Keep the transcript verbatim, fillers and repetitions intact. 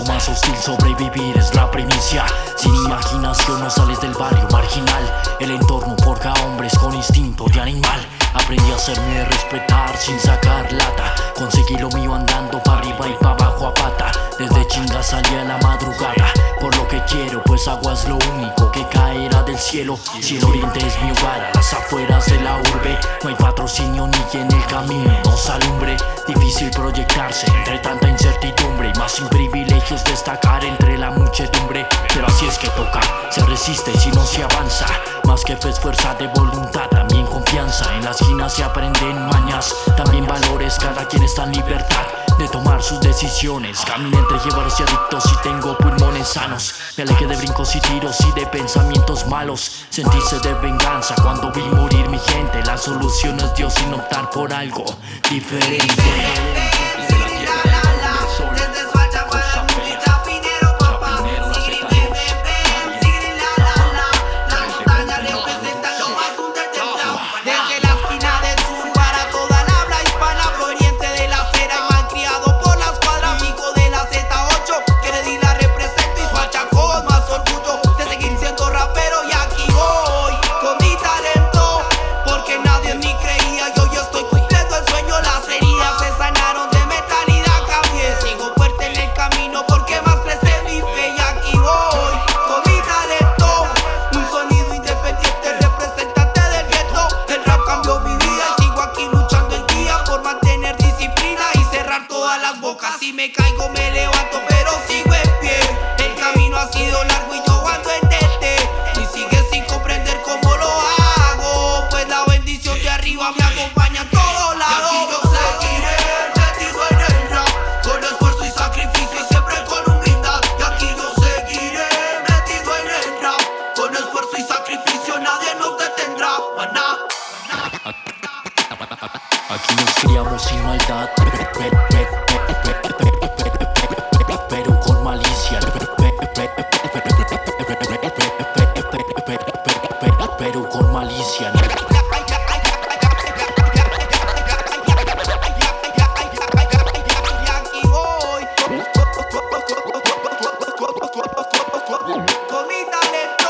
más hostil, sobrevivir es la primicia. Sin imaginación no sales del barrio marginal. El entorno forja hombres con instinto de animal. Aprendí a hacerme respetar sin sacar lata. Conseguí lo mío andando pa' arriba y pa' abajo a pata. Desde chinga salí a la madrugada por lo que quiero, pues agua es lo único que caerá del cielo. Si el oriente es mi hogar, a las afueras de la urbe no hay patrocinio ni en el camino nos alumbre. Difícil proyectarse entre tanta incertidumbre y más sin privilegios destacar entre la muchedumbre. Pero así es que toca, se resiste si no se avanza. Más que fe es fuerza de voluntad, también confianza. En la esquina se aprenden mañas, también valores. Cada quien está en libertad de tomar sus decisiones. Camino entre llevaros y adictos y tengo pulmones sanos. Me alejé de brincos y tiros y de pensamientos malos. Sentirse de venganza cuando vi morir mi gente. La solución es Dios sin optar por algo diferente. Si me caigo me levanto pero sigo en pie. El camino ha sido largo y yo ando en D T. Y sigue sin comprender cómo lo hago, pues la bendición de arriba me acompaña a todos lados. Y aquí yo seguiré metido en el rap, con esfuerzo y sacrificio y siempre con humildad. Y aquí yo seguiré metido en el rap, con esfuerzo y sacrificio nadie nos detendrá. Maná. Aquí nos criamos sin maldad, pero con malicia, pero con malicia. Y aquí voy con mi talento.